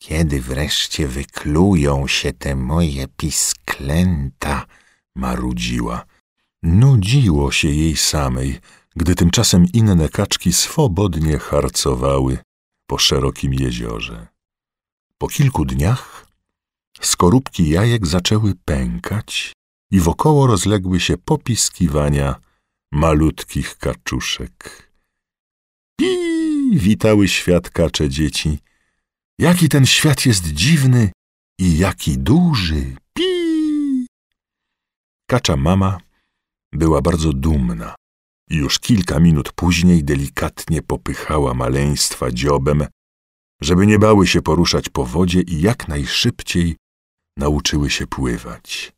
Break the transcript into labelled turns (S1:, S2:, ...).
S1: Kiedy wreszcie wyklują się te moje pisklęta, marudziła. Nudziło się jej samej, gdy tymczasem inne kaczki swobodnie harcowały po szerokim jeziorze. Po kilku dniach skorupki jajek zaczęły pękać i wokoło rozległy się popiskiwania malutkich kaczuszek. Pi! Witały świat kacze dzieci. Jaki ten świat jest dziwny i jaki duży! Pi! Kacza mama była bardzo dumna i już kilka minut później delikatnie popychała maleństwa dziobem, żeby nie bały się poruszać po wodzie i jak najszybciej nauczyły się pływać.